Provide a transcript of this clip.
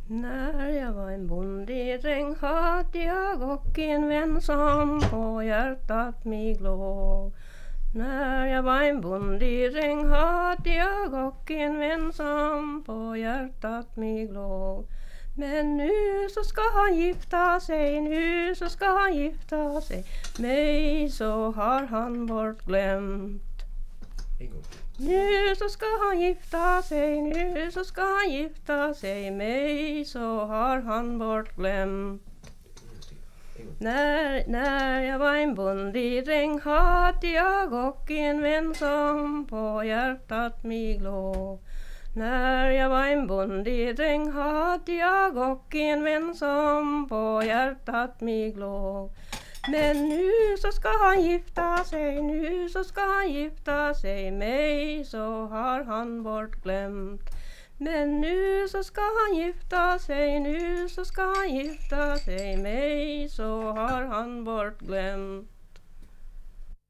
När jag var en bondedräng hade jag och en vän som på hjärtat mig låg. När jag var en bondedräng hade jag och en vän som på hjärtat mig låg. Men nu så ska han gifta sig, nu så ska han gifta sig. Mig så har han bortglömt. Nu så ska han gifta sig, nu så ska han gifta sig. Mig så har han bortglömt. När jag var en bondedräng hade jag och en vän som på hjärtat mig låg. När jag var en bondedräng hade jag och en vän som på hjärtat mig låg. Men nu så ska han gifta sig, nu så ska han gifta sig. Mig så har han bortglömt. Men nu så ska han gifta sig, nu så ska han gifta sig. Mig så har han bortglömt.